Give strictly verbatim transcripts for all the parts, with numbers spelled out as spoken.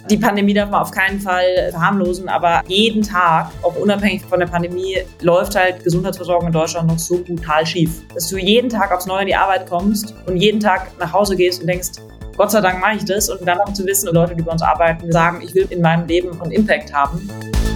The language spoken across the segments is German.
Die Pandemie darf man auf keinen Fall verharmlosen, aber jeden Tag, auch unabhängig von der Pandemie, läuft halt Gesundheitsversorgung in Deutschland noch so brutal schief, dass du jeden Tag aufs Neue in die Arbeit kommst und jeden Tag nach Hause gehst und denkst, Gott sei Dank mache ich das. Und dann auch zu wissen, Leute, die bei uns arbeiten, sagen, ich will in meinem Leben einen Impact haben.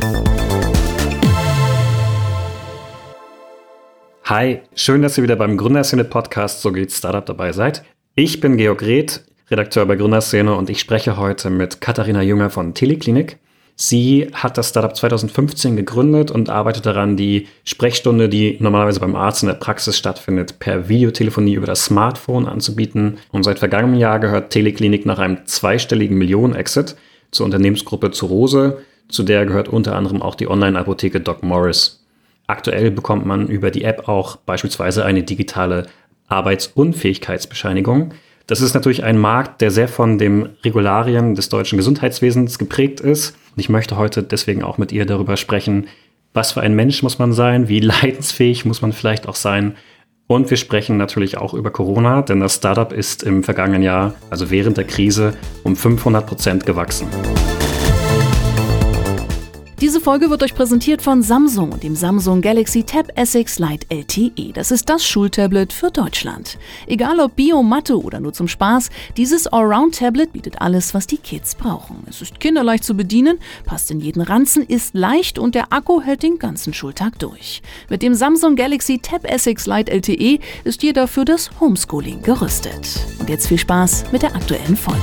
Hi, schön, dass ihr wieder beim Gründerszene-Podcast So geht Startup dabei seid. Ich bin Georg Reth, Redakteur bei Gründerszene, und ich spreche heute mit Katharina Jünger von Teleklinik. Sie hat das Startup zwanzig fünfzehn gegründet und arbeitet daran, die Sprechstunde, die normalerweise beim Arzt in der Praxis stattfindet, per Videotelefonie über das Smartphone anzubieten. Und seit vergangenem Jahr gehört Teleklinik nach einem zweistelligen Millionen-Exit zur Unternehmensgruppe Zur Rose. Zu der gehört unter anderem auch die Online-Apotheke Doc Morris. Aktuell bekommt man über die App auch beispielsweise eine digitale Arbeitsunfähigkeitsbescheinigung. Das ist natürlich ein Markt, der sehr von den Regularien des deutschen Gesundheitswesens geprägt ist. Und ich möchte heute deswegen auch mit ihr darüber sprechen, was für ein Mensch muss man sein, wie leidensfähig muss man vielleicht auch sein. Und wir sprechen natürlich auch über Corona, denn das Startup ist im vergangenen Jahr, also während der Krise, um fünfhundert Prozent gewachsen. Diese Folge wird euch präsentiert von Samsung und dem Samsung Galaxy Tab S X Lite L T E. Das ist das Schultablet für Deutschland. Egal ob Bio, Mathe oder nur zum Spaß, dieses Allround-Tablet bietet alles, was die Kids brauchen. Es ist kinderleicht zu bedienen, passt in jeden Ranzen, ist leicht und der Akku hält den ganzen Schultag durch. Mit dem Samsung Galaxy Tab S X Lite L T E ist jeder für das Homeschooling gerüstet. Und jetzt viel Spaß mit der aktuellen Folge.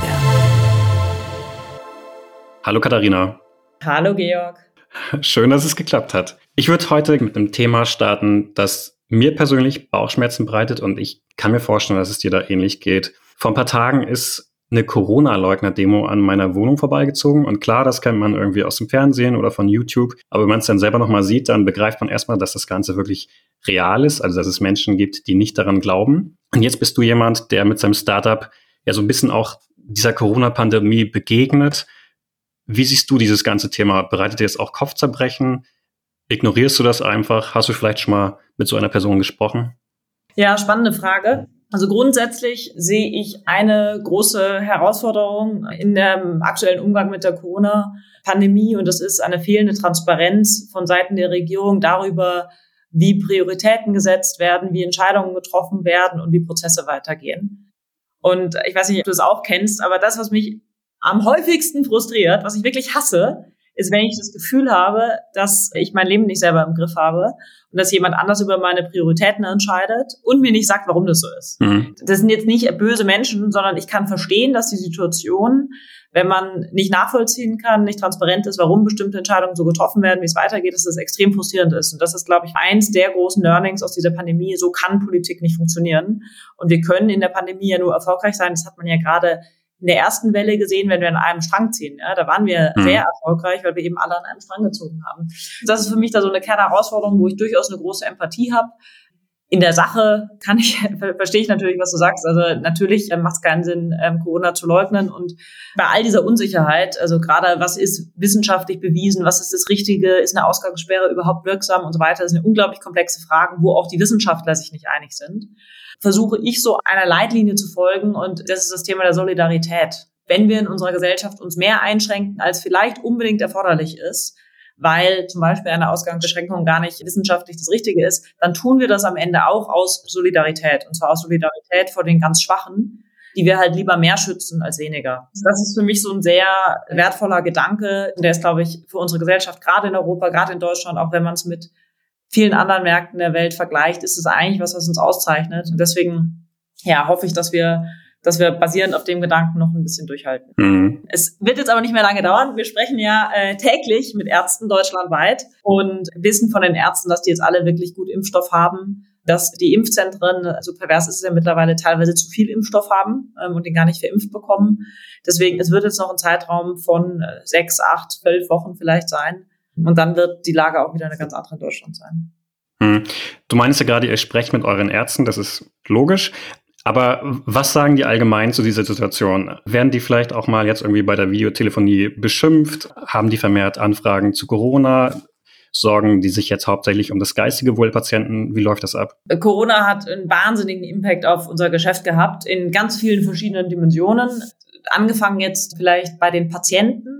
Hallo Katharina. Hallo Georg. Schön, dass es geklappt hat. Ich würde heute mit einem Thema starten, das mir persönlich Bauchschmerzen bereitet, und ich kann mir vorstellen, dass es dir da ähnlich geht. Vor ein paar Tagen ist eine Corona-Leugner-Demo an meiner Wohnung vorbeigezogen, und klar, das kennt man irgendwie aus dem Fernsehen oder von YouTube, aber wenn man es dann selber nochmal sieht, dann begreift man erstmal, dass das Ganze wirklich real ist, also dass es Menschen gibt, die nicht daran glauben. Und jetzt bist du jemand, der mit seinem Startup ja so ein bisschen auch dieser Corona-Pandemie begegnet. Wie siehst du dieses ganze Thema? Bereitet dir das auch Kopfzerbrechen? Ignorierst du das einfach? Hast du vielleicht schon mal mit so einer Person gesprochen? Ja, spannende Frage. Also grundsätzlich sehe ich eine große Herausforderung in dem aktuellen Umgang mit der Corona-Pandemie, und das ist eine fehlende Transparenz von Seiten der Regierung darüber, wie Prioritäten gesetzt werden, wie Entscheidungen getroffen werden und wie Prozesse weitergehen. Und ich weiß nicht, ob du das auch kennst, aber das, was mich am häufigsten frustriert, was ich wirklich hasse, ist, wenn ich das Gefühl habe, dass ich mein Leben nicht selber im Griff habe und dass jemand anders über meine Prioritäten entscheidet und mir nicht sagt, warum das so ist. Mhm. Das sind jetzt nicht böse Menschen, sondern ich kann verstehen, dass die Situation, wenn man nicht nachvollziehen kann, nicht transparent ist, warum bestimmte Entscheidungen so getroffen werden, wie es weitergeht, dass das extrem frustrierend ist. Und das ist, glaube ich, eins der großen Learnings aus dieser Pandemie. So kann Politik nicht funktionieren. Und wir können in der Pandemie ja nur erfolgreich sein. Das hat man ja gerade in der ersten Welle gesehen, wenn wir an einem Strang ziehen. Ja, da waren wir mhm. sehr erfolgreich, weil wir eben alle an einem Strang gezogen haben. Das ist für mich da so eine Kernherausforderung, wo ich durchaus eine große Empathie habe. In der Sache kann ich, verstehe ich natürlich, was du sagst. Also natürlich macht es keinen Sinn, ähm, Corona zu leugnen. Und bei all dieser Unsicherheit, also gerade was ist wissenschaftlich bewiesen, was ist das Richtige, ist eine Ausgangssperre überhaupt wirksam und so weiter, das sind unglaublich komplexe Fragen, wo auch die Wissenschaftler sich nicht einig sind. Versuche ich so einer Leitlinie zu folgen, und das ist das Thema der Solidarität. Wenn wir in unserer Gesellschaft uns mehr einschränken, als vielleicht unbedingt erforderlich ist, weil zum Beispiel eine Ausgangsbeschränkung gar nicht wissenschaftlich das Richtige ist, dann tun wir das am Ende auch aus Solidarität, und zwar aus Solidarität vor den ganz Schwachen, die wir halt lieber mehr schützen als weniger. Das ist für mich so ein sehr wertvoller Gedanke, der ist, glaube ich, für unsere Gesellschaft, gerade in Europa, gerade in Deutschland, auch wenn man es mit vielen anderen Märkten der Welt vergleicht, ist es eigentlich was, was uns auszeichnet. Und deswegen, ja, hoffe ich, dass wir, dass wir basierend auf dem Gedanken noch ein bisschen durchhalten. Mhm. Es wird jetzt aber nicht mehr lange dauern. Wir sprechen ja äh, täglich mit Ärzten deutschlandweit und wissen von den Ärzten, dass die jetzt alle wirklich gut Impfstoff haben, dass die Impfzentren, also pervers ist es ja mittlerweile, teilweise zu viel Impfstoff haben ähm, und den gar nicht verimpft bekommen. Deswegen, es wird jetzt noch ein Zeitraum von äh, sechs, acht, zwölf Wochen vielleicht sein. Und dann wird die Lage auch wieder eine ganz andere in Deutschland sein. Hm. Du meinst ja gerade, ihr sprecht mit euren Ärzten, das ist logisch. Aber was sagen die allgemein zu dieser Situation? Werden die vielleicht auch mal jetzt irgendwie bei der Videotelefonie beschimpft? Haben die vermehrt Anfragen zu Corona? Sorgen die sich jetzt hauptsächlich um das geistige Wohl der Patienten? Wie läuft das ab? Corona hat einen wahnsinnigen Impact auf unser Geschäft gehabt, in ganz vielen verschiedenen Dimensionen. Angefangen jetzt vielleicht bei den Patienten,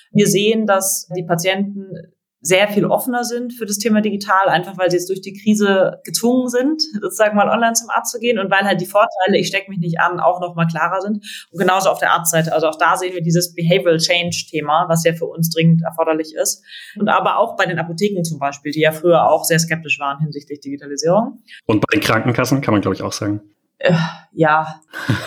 Wir sehen, dass die Patienten sehr viel offener sind für das Thema digital, einfach weil sie jetzt durch die Krise gezwungen sind, sozusagen mal online zum Arzt zu gehen und weil halt die Vorteile, ich stecke mich nicht an, auch noch mal klarer sind. Und genauso auf der Arztseite, also auch da sehen wir dieses Behavioral Change-Thema, was ja für uns dringend erforderlich ist. Und aber auch bei den Apotheken zum Beispiel, die ja früher auch sehr skeptisch waren hinsichtlich Digitalisierung. Und bei den Krankenkassen kann man, glaube ich, auch sagen. Äh, ja.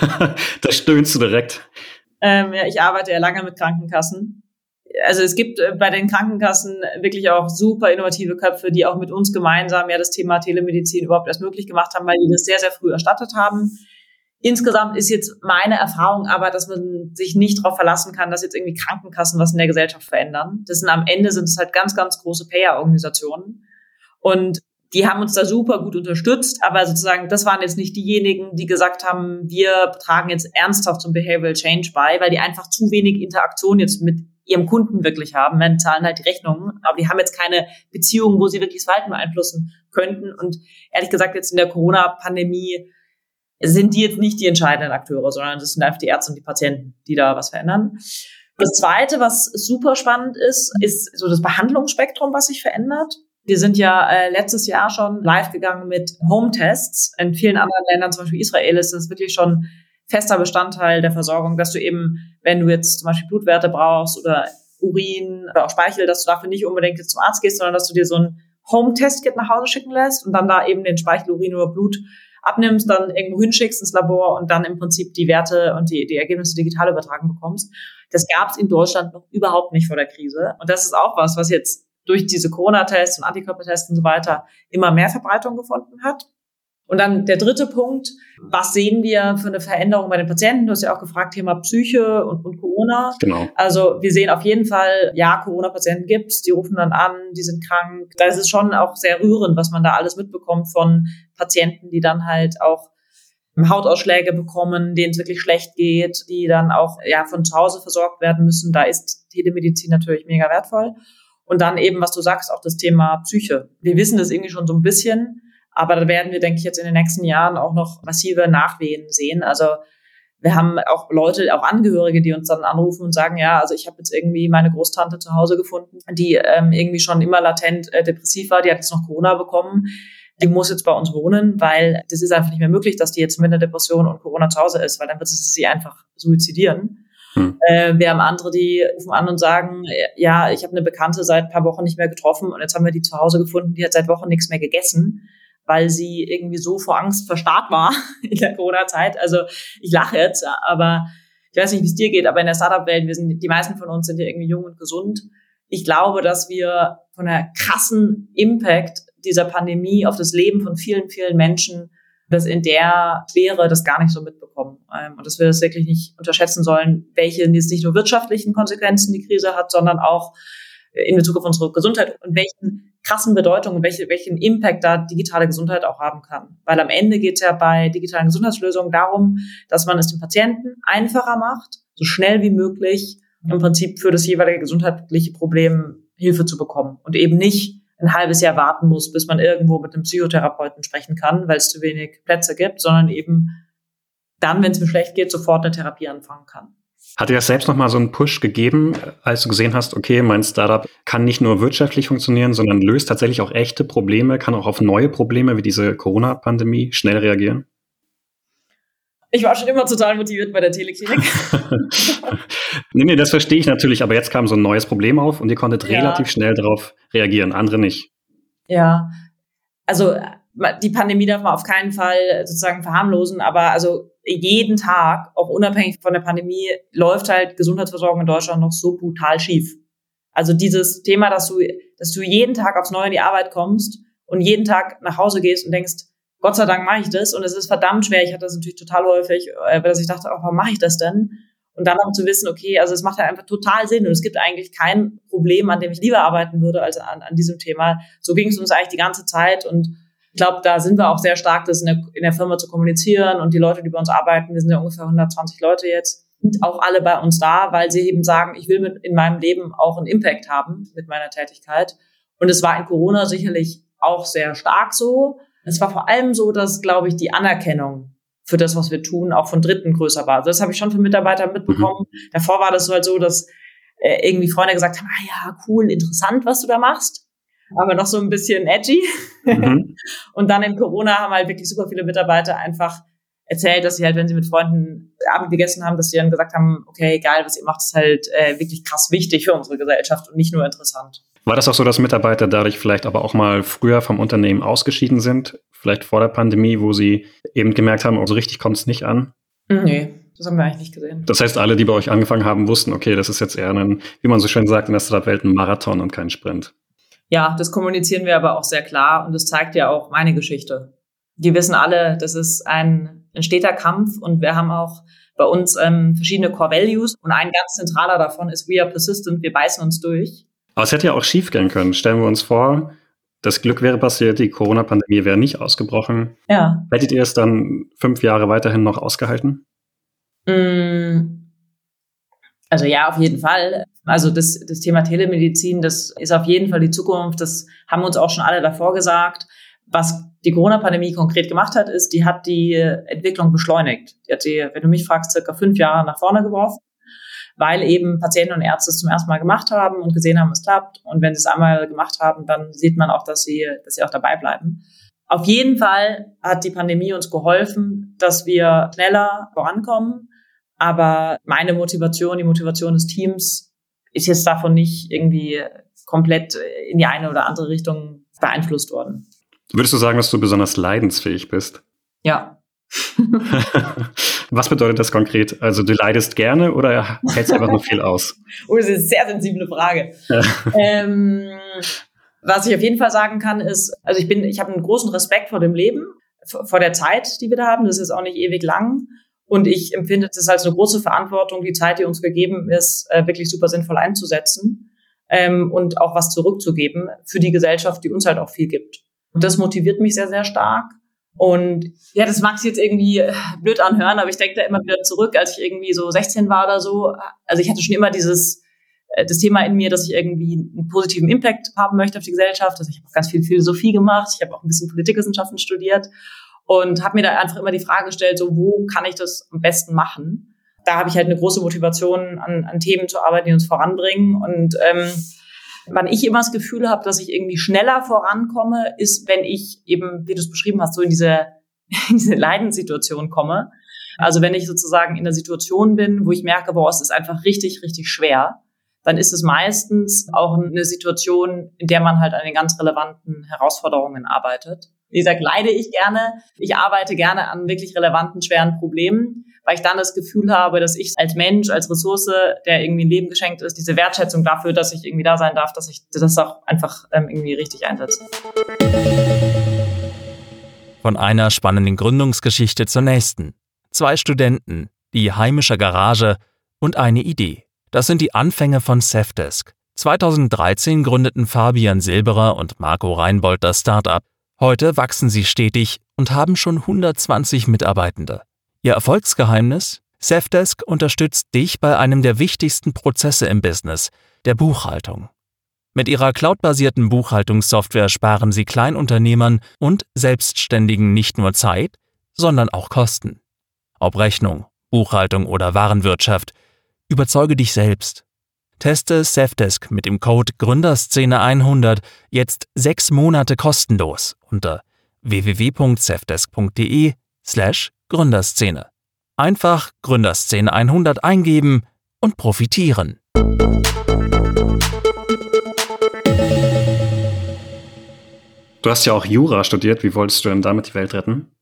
Da stöhnst du direkt. Ähm, ja, ich arbeite ja lange mit Krankenkassen. Also es gibt bei den Krankenkassen wirklich auch super innovative Köpfe, die auch mit uns gemeinsam ja das Thema Telemedizin überhaupt erst möglich gemacht haben, weil die das sehr, sehr früh erstattet haben. Insgesamt ist jetzt meine Erfahrung aber, dass man sich nicht darauf verlassen kann, dass jetzt irgendwie Krankenkassen was in der Gesellschaft verändern. Das sind am Ende sind es halt ganz, ganz große Payer-Organisationen. Und die haben uns da super gut unterstützt, aber sozusagen, das waren jetzt nicht diejenigen, die gesagt haben, wir tragen jetzt ernsthaft zum Behavioral Change bei, weil die einfach zu wenig Interaktion jetzt mit ihrem Kunden wirklich haben. Wir zahlen halt die Rechnungen, aber die haben jetzt keine Beziehungen, wo sie wirklich das Verhalten beeinflussen könnten. Und ehrlich gesagt, jetzt in der Corona-Pandemie sind die jetzt nicht die entscheidenden Akteure, sondern das sind einfach die Ärzte und die Patienten, die da was verändern. Das Zweite, was super spannend ist, ist so das Behandlungsspektrum, was sich verändert. Wir sind ja äh, letztes Jahr schon live gegangen mit Home-Tests. In vielen anderen Ländern, zum Beispiel Israel, ist das wirklich schon fester Bestandteil der Versorgung, dass du eben, wenn du jetzt zum Beispiel Blutwerte brauchst oder Urin oder auch Speichel, dass du dafür nicht unbedingt jetzt zum Arzt gehst, sondern dass du dir so ein Home-Test-Kit nach Hause schicken lässt und dann da eben den Speichel, Urin oder Blut abnimmst, dann irgendwo hinschickst ins Labor und dann im Prinzip die Werte und die, die Ergebnisse digital übertragen bekommst. Das gab es in Deutschland noch überhaupt nicht vor der Krise. Und das ist auch was, was jetzt durch diese Corona-Tests und Antikörpertests und so weiter immer mehr Verbreitung gefunden hat. Und dann der dritte Punkt, was sehen wir für eine Veränderung bei den Patienten? Du hast ja auch gefragt, Thema Psyche und, und Corona. Genau. Also wir sehen auf jeden Fall, ja, Corona-Patienten gibt's, die rufen dann an, die sind krank. Da ist es schon auch sehr rührend, was man da alles mitbekommt von Patienten, die dann halt auch Hautausschläge bekommen, denen es wirklich schlecht geht, die dann auch ja von zu Hause versorgt werden müssen. Da ist Telemedizin natürlich mega wertvoll. Und dann eben, was du sagst, auch das Thema Psyche. Wir wissen das irgendwie schon so ein bisschen, aber da werden wir, denke ich, jetzt in den nächsten Jahren auch noch massive Nachwehen sehen. Also wir haben auch Leute, auch Angehörige, die uns dann anrufen und sagen, ja, also ich habe jetzt irgendwie meine Großtante zu Hause gefunden, die ähm, irgendwie schon immer latent äh, depressiv war, die hat jetzt noch Corona bekommen. Die muss jetzt bei uns wohnen, weil das ist einfach nicht mehr möglich, dass die jetzt mit einer Depression und Corona zu Hause ist, weil dann wird sie sie einfach suizidieren. Hm. Äh, wir haben andere, die rufen an und sagen, ja, ich habe eine Bekannte seit ein paar Wochen nicht mehr getroffen und jetzt haben wir die zu Hause gefunden, die hat seit Wochen nichts mehr gegessen, weil sie irgendwie so vor Angst verstarrt war in der Corona-Zeit. Also ich lache jetzt, aber ich weiß nicht, wie es dir geht, aber in der Startup-Welt, wir sind, die meisten von uns sind ja irgendwie jung und gesund. Ich glaube, dass wir von der krassen Impact dieser Pandemie auf das Leben von vielen, vielen Menschen, das in der Schwere das gar nicht so mitbekommen. Und dass wir das wirklich nicht unterschätzen sollen, welche jetzt nicht nur wirtschaftlichen Konsequenzen die Krise hat, sondern auch in Bezug auf unsere Gesundheit und welchen krassen Bedeutung und welche, welchen Impact da digitale Gesundheit auch haben kann. Weil am Ende geht es ja bei digitalen Gesundheitslösungen darum, dass man es dem Patienten einfacher macht, so schnell wie möglich im Prinzip für das jeweilige gesundheitliche Problem Hilfe zu bekommen und eben nicht ein halbes Jahr warten muss, bis man irgendwo mit einem Psychotherapeuten sprechen kann, weil es zu wenig Plätze gibt, sondern eben dann, wenn es mir schlecht geht, sofort eine Therapie anfangen kann. Hat dir das selbst nochmal so einen Push gegeben, als du gesehen hast, okay, mein Startup kann nicht nur wirtschaftlich funktionieren, sondern löst tatsächlich auch echte Probleme, kann auch auf neue Probleme wie diese Corona-Pandemie schnell reagieren? Ich war schon immer total motiviert bei der Teleklinik. nee, nee, das verstehe ich natürlich, aber jetzt kam so ein neues Problem auf und ihr konntet ja. relativ schnell darauf reagieren, andere nicht. Ja, also die Pandemie darf man auf keinen Fall sozusagen verharmlosen, aber also jeden Tag, auch unabhängig von der Pandemie, läuft halt Gesundheitsversorgung in Deutschland noch so brutal schief. Also dieses Thema, dass du, dass du jeden Tag aufs Neue in die Arbeit kommst und jeden Tag nach Hause gehst und denkst, Gott sei Dank mache ich das. Und es ist verdammt schwer. Ich hatte das natürlich total häufig, dass ich dachte, oh, warum mache ich das denn? Und dann auch zu wissen, okay, also es macht halt einfach total Sinn. Und es gibt eigentlich kein Problem, an dem ich lieber arbeiten würde, als an, an diesem Thema. So ging es uns eigentlich die ganze Zeit. Und ich glaube, da sind wir auch sehr stark, das in der, in der Firma zu kommunizieren. Und die Leute, die bei uns arbeiten, wir sind ja ungefähr hundertzwanzig Leute jetzt, sind auch alle bei uns da, weil sie eben sagen, ich will mit in meinem Leben auch einen Impact haben mit meiner Tätigkeit. Und es war in Corona sicherlich auch sehr stark so. Es war vor allem so, dass, glaube ich, die Anerkennung für das, was wir tun, auch von Dritten größer war. Also das habe ich schon von Mitarbeitern mitbekommen. Mhm. Davor war das so halt so, dass äh, irgendwie Freunde gesagt haben, ah ja, cool, interessant, was du da machst. Aber noch so ein bisschen edgy. Mhm. Und dann in Corona haben halt wirklich super viele Mitarbeiter einfach erzählt, dass sie halt, wenn sie mit Freunden Abend gegessen haben, dass sie dann gesagt haben, okay, egal, was ihr macht, ist halt äh, wirklich krass wichtig für unsere Gesellschaft und nicht nur interessant. War das auch so, dass Mitarbeiter dadurch vielleicht aber auch mal früher vom Unternehmen ausgeschieden sind? Vielleicht vor der Pandemie, wo sie eben gemerkt haben, oh, so richtig kommt es nicht an? Nee, das haben wir eigentlich nicht gesehen. Das heißt, alle, die bei euch angefangen haben, wussten, okay, das ist jetzt eher ein, wie man so schön sagt, in der Startup-Welt ein Marathon und kein Sprint. Ja, das kommunizieren wir aber auch sehr klar und das zeigt ja auch meine Geschichte. Die wissen alle, das ist ein, ein steter Kampf und wir haben auch bei uns ähm, verschiedene Core Values und ein ganz zentraler davon ist We are persistent, wir beißen uns durch. Aber es hätte ja auch schief gehen können. Stellen wir uns vor, das Glück wäre passiert, die Corona-Pandemie wäre nicht ausgebrochen. Ja. Hättet ihr es dann fünf Jahre weiterhin noch ausgehalten? Also ja, auf jeden Fall. Also das, das Thema Telemedizin, das ist auf jeden Fall die Zukunft. Das haben uns auch schon alle davor gesagt. Was die Corona-Pandemie konkret gemacht hat, ist, die hat die Entwicklung beschleunigt. Die hat die, wenn du mich fragst, circa fünf Jahre nach vorne geworfen, weil eben Patienten und Ärzte es zum ersten Mal gemacht haben und gesehen haben, es klappt. Und wenn sie es einmal gemacht haben, dann sieht man auch, dass sie, dass sie auch dabei bleiben. Auf jeden Fall hat die Pandemie uns geholfen, dass wir schneller vorankommen. Aber meine Motivation, die Motivation des Teams ist jetzt davon nicht irgendwie komplett in die eine oder andere Richtung beeinflusst worden. Würdest du sagen, dass du besonders leidensfähig bist? Ja. Was bedeutet das konkret? Also du leidest gerne oder hältst du einfach nur viel aus? Oh, das ist eine sehr sensible Frage. ähm, was ich auf jeden Fall sagen kann, ist, also ich bin, ich habe einen großen Respekt vor dem Leben, vor der Zeit, die wir da haben. Das ist auch nicht ewig lang. Und ich empfinde das als eine große Verantwortung, die Zeit, die uns gegeben ist, wirklich super sinnvoll einzusetzen ähm, und auch was zurückzugeben für die Gesellschaft, die uns halt auch viel gibt. Und das motiviert mich sehr, sehr stark. Und ja, das mag sich jetzt irgendwie blöd anhören, aber ich denke da immer wieder zurück, als ich irgendwie so sechzehn war oder so. Also ich hatte schon immer dieses das Thema in mir, dass ich irgendwie einen positiven Impact haben möchte auf die Gesellschaft. Also ich habe auch ganz viel Philosophie gemacht, ich habe auch ein bisschen Politikwissenschaften studiert und habe mir da einfach immer die Frage gestellt, so wo kann ich das am besten machen? Da habe ich halt eine große Motivation, an, an Themen zu arbeiten, die uns voranbringen. Und ähm, wann ich immer das Gefühl habe, dass ich irgendwie schneller vorankomme, ist, wenn ich eben, wie du es beschrieben hast, so in diese, in diese Leidenssituation komme. Also wenn ich sozusagen in der Situation bin, wo ich merke, boah, es ist einfach richtig, richtig schwer, dann ist es meistens auch eine Situation, in der man halt an den ganz relevanten Herausforderungen arbeitet. Wie gesagt, leide ich gerne. Ich arbeite gerne an wirklich relevanten, schweren Problemen, weil ich dann das Gefühl habe, dass ich als Mensch, als Ressource, der irgendwie ein Leben geschenkt ist, diese Wertschätzung dafür, dass ich irgendwie da sein darf, dass ich das auch einfach ähm, irgendwie richtig einsetze. Von einer spannenden Gründungsgeschichte zur nächsten. Zwei Studenten, die heimische Garage und eine Idee. Das sind die Anfänge von Safdesk. zweitausenddreizehn gründeten Fabian Silberer und Marco Reinbold das Startup. Heute wachsen sie stetig und haben schon hundertzwanzig Mitarbeitende. Ihr Erfolgsgeheimnis? Safdesk unterstützt dich bei einem der wichtigsten Prozesse im Business, der Buchhaltung. Mit ihrer cloudbasierten Buchhaltungssoftware sparen sie Kleinunternehmern und Selbstständigen nicht nur Zeit, sondern auch Kosten. Ob Rechnung, Buchhaltung oder Warenwirtschaft, überzeuge dich selbst. Teste Safdesk mit dem Code Gründerszene hundert jetzt sechs Monate kostenlos unter w w w punkt safdesk punkt d e slash Gründerszene. Einfach Gründerszene hundert eingeben und profitieren. Du hast ja auch Jura studiert. Wie wolltest du denn damit die Welt retten?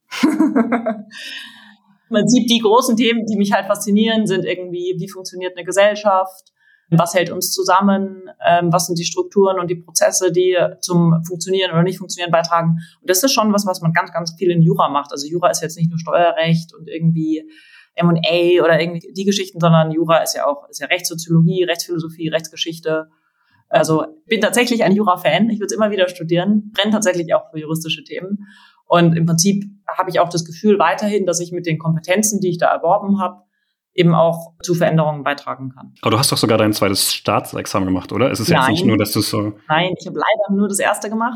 Man sieht, die großen Themen, die mich halt faszinieren, sind irgendwie, wie funktioniert eine Gesellschaft, was hält uns zusammen, ähm, was sind die Strukturen und die Prozesse, die zum Funktionieren oder nicht Funktionieren beitragen. Und das ist schon was, was man ganz, ganz viel in Jura macht. Also Jura ist jetzt nicht nur Steuerrecht und irgendwie M und A oder irgendwie die Geschichten, sondern Jura ist ja auch ist ja Rechtssoziologie, Rechtsphilosophie, Rechtsgeschichte. Also bin tatsächlich ein Jura-Fan. Ich würde es immer wieder studieren, brenne tatsächlich auch für juristische Themen. Und im Prinzip habe ich auch das Gefühl weiterhin, dass ich mit den Kompetenzen, die ich da erworben habe, eben auch zu Veränderungen beitragen kann. Aber du hast doch sogar dein zweites Staatsexamen gemacht, oder? Es ist Nein. jetzt nicht nur, dass du so... Nein, ich habe leider nur das erste gemacht.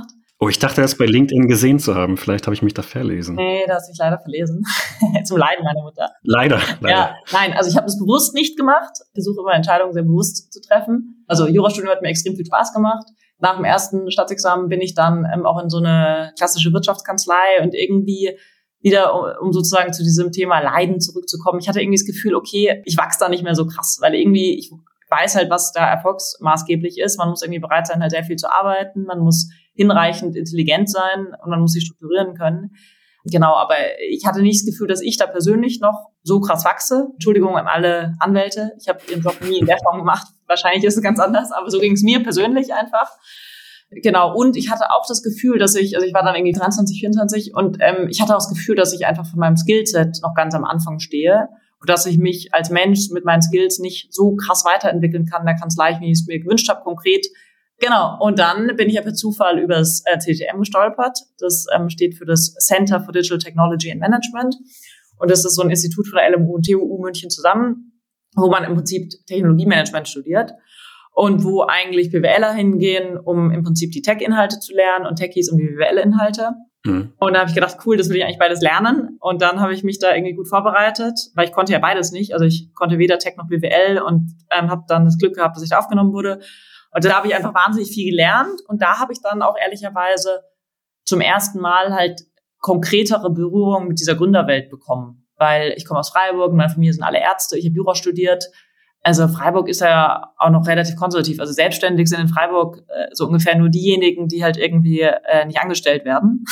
Oh, ich dachte, das bei LinkedIn gesehen zu haben. Vielleicht habe ich mich da verlesen. Nee, da hast du dich leider verlesen. Zum Leiden meiner Mutter. Leider, leider. Ja, nein, also ich habe das bewusst nicht gemacht. Ich versuche immer Entscheidungen sehr bewusst zu treffen. Also Jurastudium hat mir extrem viel Spaß gemacht. Nach dem ersten Staatsexamen bin ich dann ähm, auch in so eine klassische Wirtschaftskanzlei und irgendwie wieder, um, um sozusagen zu diesem Thema Leiden zurückzukommen. Ich hatte irgendwie das Gefühl, okay, ich wachse da nicht mehr so krass, weil irgendwie ich weiß halt, was da erfolgsmaßgeblich ist. Man muss irgendwie bereit sein, halt sehr viel zu arbeiten. Man muss hinreichend intelligent sein und man muss sich strukturieren können. Genau, aber ich hatte nicht das Gefühl, dass ich da persönlich noch so krass wachse. Entschuldigung an alle Anwälte. Ich habe ihren Job nie in der Form gemacht. Wahrscheinlich ist es ganz anders, aber so ging es mir persönlich einfach. Genau, und ich hatte auch das Gefühl, dass ich, also ich war dann irgendwie dreiundzwanzig, vierundzwanzig und ähm, ich hatte auch das Gefühl, dass ich einfach von meinem Skillset noch ganz am Anfang stehe und dass ich mich als Mensch mit meinen Skills nicht so krass weiterentwickeln kann in der Kanzlei, wie ich es mir gewünscht habe, konkret. Genau, und dann bin ich ja per Zufall über das äh, C T M gestolpert. Das ähm, steht für das Center for Digital Technology and Management. Und das ist so ein Institut von der L M U und T U U München zusammen, wo man im Prinzip Technologiemanagement studiert und wo eigentlich BWLer hingehen, um im Prinzip die Tech-Inhalte zu lernen und Techies um die B W L-Inhalte. Mhm. Und da habe ich gedacht, cool, das will ich eigentlich beides lernen. Und dann habe ich mich da irgendwie gut vorbereitet, weil ich konnte ja beides nicht. Also ich konnte weder Tech noch B W L und ähm, habe dann das Glück gehabt, dass ich da aufgenommen wurde. Und da habe ich einfach wahnsinnig viel gelernt. Und da habe ich dann auch ehrlicherweise zum ersten Mal halt konkretere Berührung mit dieser Gründerwelt bekommen. Weil ich komme aus Freiburg, meine Familie sind alle Ärzte, ich habe Jura studiert. Also Freiburg ist ja auch noch relativ konservativ. Also selbstständig sind in Freiburg äh, so ungefähr nur diejenigen, die halt irgendwie äh, nicht angestellt werden.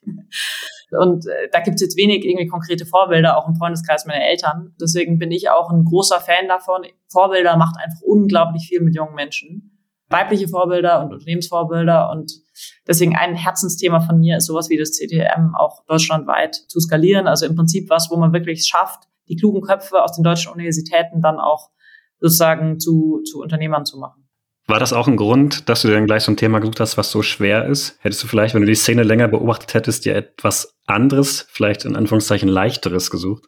Und äh, da gibt es jetzt wenig irgendwie konkrete Vorbilder, auch im Freundeskreis meiner Eltern. Deswegen bin ich auch ein großer Fan davon. Vorbilder macht einfach unglaublich viel mit jungen Menschen. Weibliche Vorbilder und Unternehmensvorbilder. Und deswegen ein Herzensthema von mir ist sowas wie das C T M auch deutschlandweit zu skalieren. Also im Prinzip was, wo man wirklich schafft, die klugen Köpfe aus den deutschen Universitäten dann auch sozusagen zu, zu Unternehmern zu machen. War das auch ein Grund, dass du dir dann gleich so ein Thema gesucht hast, was so schwer ist? Hättest du vielleicht, wenn du die Szene länger beobachtet hättest, dir etwas anderes, vielleicht in Anführungszeichen leichteres gesucht?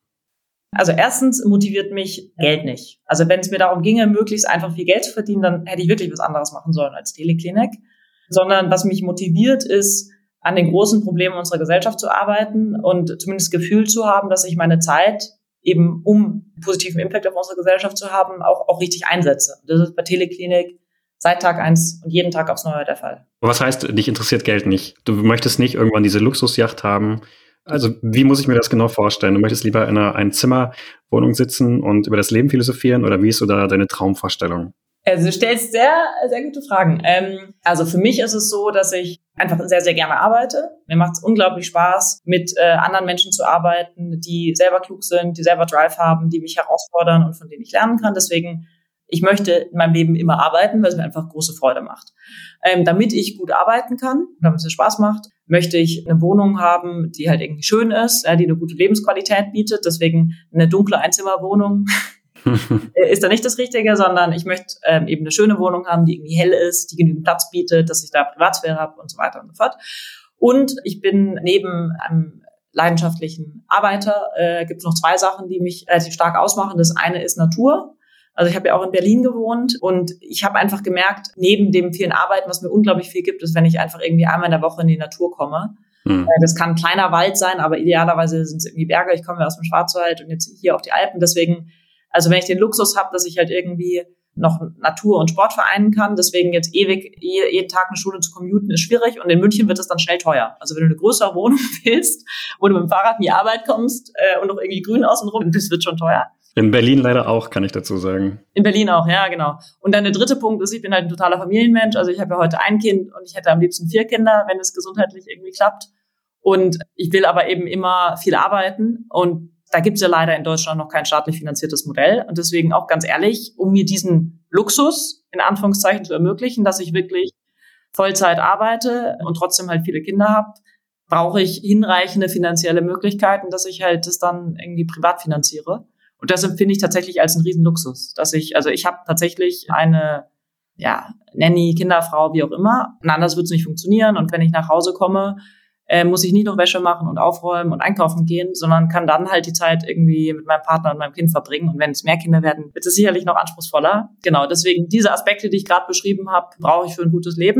Also erstens motiviert mich Geld nicht. Also wenn es mir darum ginge, möglichst einfach viel Geld zu verdienen, dann hätte ich wirklich was anderes machen sollen als Teleklinik. Sondern was mich motiviert, ist, an den großen Problemen unserer Gesellschaft zu arbeiten und zumindest das Gefühl zu haben, dass ich meine Zeit eben, um positiven Impact auf unsere Gesellschaft zu haben, auch, auch richtig einsetze. Das ist bei Teleklinik seit Tag eins und jeden Tag aufs Neue der Fall. Was heißt, dich interessiert Geld nicht? Du möchtest nicht irgendwann diese Luxusjacht haben. Also wie muss ich mir das genau vorstellen? Du möchtest lieber in einer Einzimmerwohnung sitzen und über das Leben philosophieren oder wie ist so da deine Traumvorstellung? Also du stellst sehr, sehr gute Fragen. Ähm, also für mich ist es so, dass ich einfach sehr, sehr gerne arbeite. Mir macht es unglaublich Spaß, mit äh, anderen Menschen zu arbeiten, die selber klug sind, die selber Drive haben, die mich herausfordern und von denen ich lernen kann. Deswegen, ich möchte in meinem Leben immer arbeiten, weil es mir einfach große Freude macht. Ähm, damit ich gut arbeiten kann, damit es mir Spaß macht, möchte ich eine Wohnung haben, die halt irgendwie schön ist, ja, die eine gute Lebensqualität bietet. Deswegen eine dunkle Einzimmerwohnung ist da nicht das Richtige, sondern ich möchte ähm, eben eine schöne Wohnung haben, die irgendwie hell ist, die genügend Platz bietet, dass ich da Privatsphäre habe und so weiter und so fort. Und ich bin neben einem leidenschaftlichen Arbeiter, äh, gibt es noch zwei Sachen, die mich relativ stark ausmachen. Das eine ist Natur. Also ich habe ja auch in Berlin gewohnt und ich habe einfach gemerkt, neben dem vielen Arbeiten, was mir unglaublich viel gibt, ist, wenn ich einfach irgendwie einmal in der Woche in die Natur komme. Mhm. Das kann ein kleiner Wald sein, aber idealerweise sind es irgendwie Berge. Ich komme ja aus dem Schwarzwald und jetzt hier auf die Alpen. Deswegen, also wenn ich den Luxus habe, dass ich halt irgendwie noch Natur und Sport vereinen kann, deswegen jetzt ewig jeden Tag eine Stunde zu commuten, ist schwierig und in München wird es dann schnell teuer. Also wenn du eine größere Wohnung willst, wo du mit dem Fahrrad in die Arbeit kommst äh, und noch irgendwie grün außenrum, das wird schon teuer. In Berlin leider auch, kann ich dazu sagen. In Berlin auch, ja, genau. Und dann der dritte Punkt ist, ich bin halt ein totaler Familienmensch. Also ich habe ja heute ein Kind und ich hätte am liebsten vier Kinder, wenn es gesundheitlich irgendwie klappt. Und ich will aber eben immer viel arbeiten und da gibt es ja leider in Deutschland noch kein staatlich finanziertes Modell. Und deswegen auch ganz ehrlich, um mir diesen Luxus in Anführungszeichen zu ermöglichen, dass ich wirklich Vollzeit arbeite und trotzdem halt viele Kinder habe, brauche ich hinreichende finanzielle Möglichkeiten, dass ich halt das dann irgendwie privat finanziere. Und das empfinde ich tatsächlich als einen riesen Luxus, dass ich, also ich habe tatsächlich eine, ja, Nanny, Kinderfrau, wie auch immer. Und anders wird es nicht funktionieren. Und wenn ich nach Hause komme, äh, muss ich nicht noch Wäsche machen und aufräumen und einkaufen gehen, sondern kann dann halt die Zeit irgendwie mit meinem Partner und meinem Kind verbringen. Und wenn es mehr Kinder werden, wird es sicherlich noch anspruchsvoller. Genau, deswegen diese Aspekte, die ich gerade beschrieben habe, brauche ich für ein gutes Leben.